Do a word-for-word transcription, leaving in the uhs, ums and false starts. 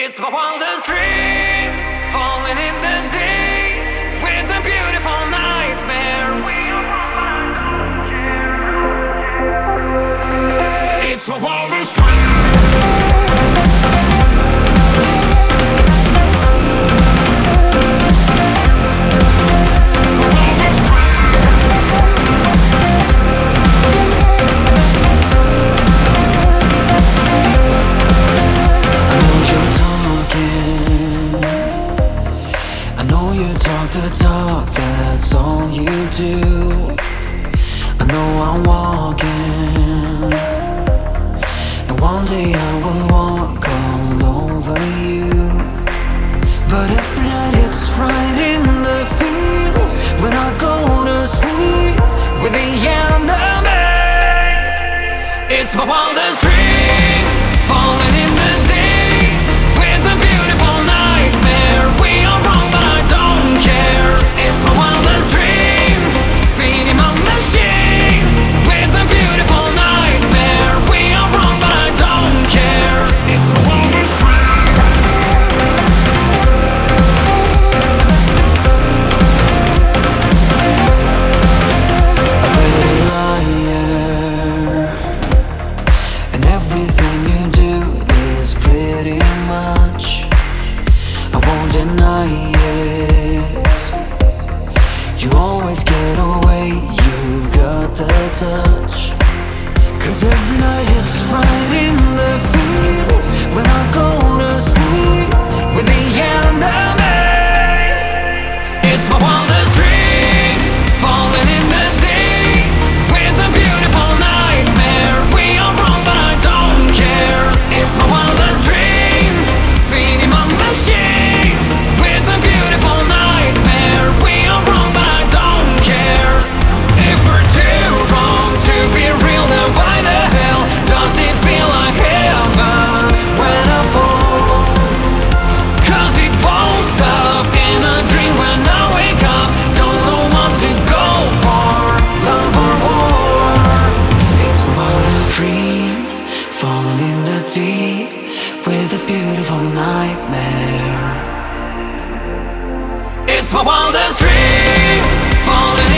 It's my wildest dream, falling in the deep with a beautiful nightmare. It's my wildest dream. Talk the talk, that's all you do. I know I'm walking, and one day I will walk all over you. But every night it's right in the fields when I go to sleep with the enemy. It's my wildest dream, falling in the deep with a beautiful nightmare. We are wrong, but I don't care. It's my wildest dream, feeding my machine with a beautiful nightmare. We are wrong, but I don't care. It's my wildest dream. A pretty liar, and everything you do is pretty much, I won't deny it. You always get away, you've got the touch. Cause every night it's right in the fields when I go to sleep with the enemy. It's my wildest dream, falling in the deep with a beautiful nightmare. We are wrong, but I don't care. It's my wildest dream, feeding my machine with a beautiful nightmare. We are wrong, but I don't care. If we're too wrong to be real, then why the hell does it feel like heaven when I fall? Cause it won't stop in a dream when I wake up. Don't know what to go for, love or war. It's my wildest dream, falling in the deep with a beautiful nightmare. It's my wildest dream, falling